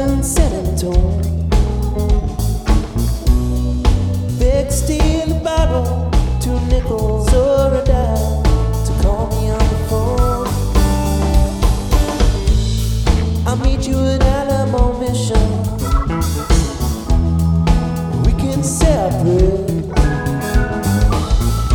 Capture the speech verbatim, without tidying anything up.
and set in tone. Big steel bottle, two nickel